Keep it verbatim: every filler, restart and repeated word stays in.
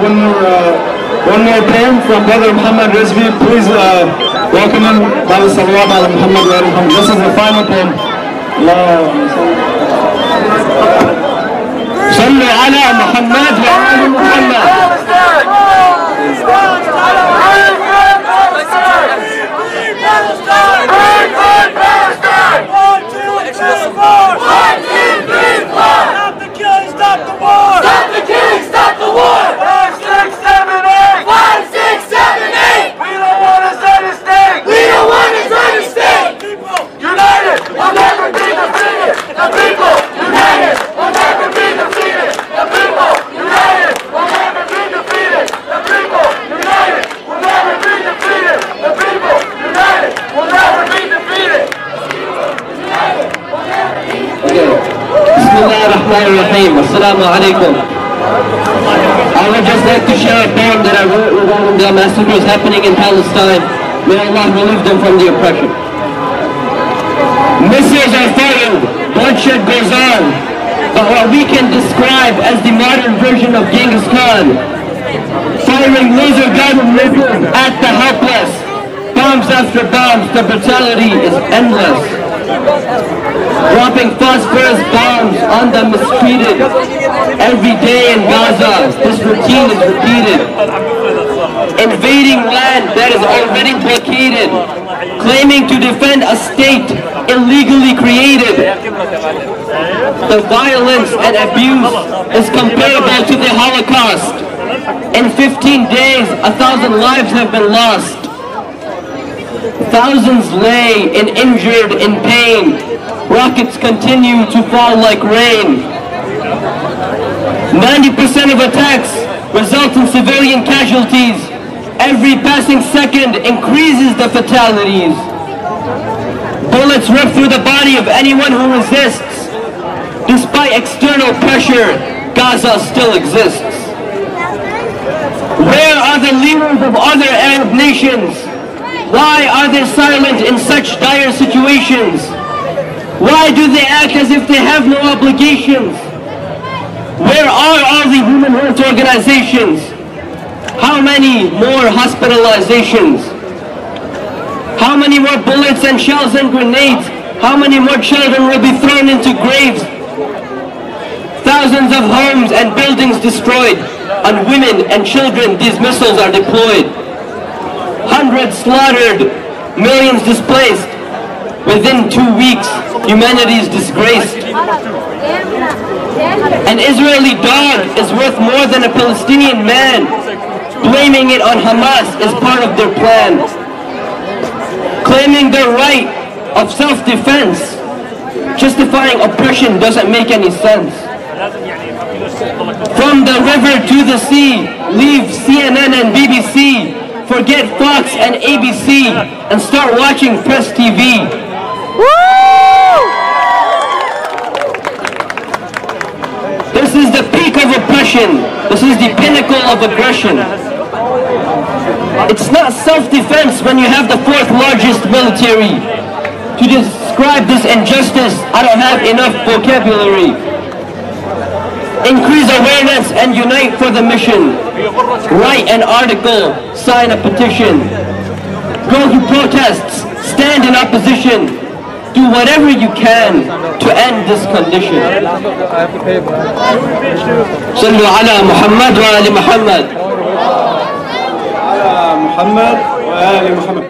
one more, uh, one more poem from Brother Muhammad Rizvi. Please uh, welcome him. Salawat ala Muhammad wa ala Muhammad. This is the final poem. Sallu ala Muhammad wa ala Muhammad. Assalamu alaikum. I would just like to share a poem that I wrote regarding the massacres happening in Palestine. May Allah relieve them from the oppression. Missiles are fired, bloodshed goes on, but what we can describe as the modern version of Genghis Khan, firing laser-guided missiles at the helpless, bombs after bombs, the brutality is endless. Dropping phosphorus bombs on the mistreated. Every day in Gaza, this routine is repeated. Invading land that is already blockaded. Claiming to defend a state illegally created. The violence and abuse is comparable to the Holocaust. In fifteen days, a thousand lives have been lost. Thousands lay and injured in pain. Rockets continue to fall like rain. ninety percent of attacks result in civilian casualties. Every passing second increases the fatalities. Bullets rip through the body of anyone who resists. Despite external pressure, Gaza still exists. Where are the leaders of other Arab nations? Why are they silent in such dire situations? Why do they act as if they have no obligations? Where are all the human rights organizations? How many more hospitalizations? How many more bullets and shells and grenades? How many more children will be thrown into graves? Thousands of homes and buildings destroyed. On women and children, these missiles are deployed. Hundreds slaughtered, millions displaced. Within two weeks, humanity is disgraced. An Israeli dog is worth more than a Palestinian man. Blaming it on Hamas is part of their plan. Claiming their right of self-defense, justifying oppression doesn't make any sense. From the river to the sea, leave C N N and B B C. Forget Fox and A B C and start watching Press T V. Woo! This is the peak of oppression. This is the pinnacle of aggression. It's not self-defense when you have the fourth largest military. To describe this injustice, I don't have enough vocabulary. Increase awareness and unite for the mission. Write an article, sign a petition. Go to protests, stand in opposition. Do whatever you can to end this condition. Sallu ala Muhammad wa ali Muhammad. Muhammad wa ali Muhammad.